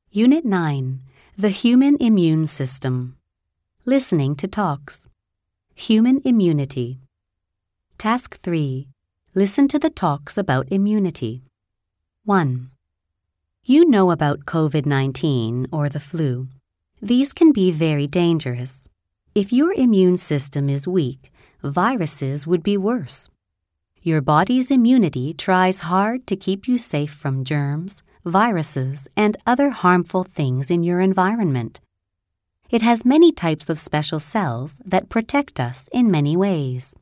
Unit 9. The Human Immune System. Listening to talks. Human immunity. Task 3. Listen to the talks about immunity. 1. You know about COVID-19 or the flu. These can be very dangerous. If your immune system is weak, viruses would be worse. Your body's immunity tries hard to keep you safe from germs, viruses, and other harmful things in your environment. It has many types of special cells that protect us in many ways.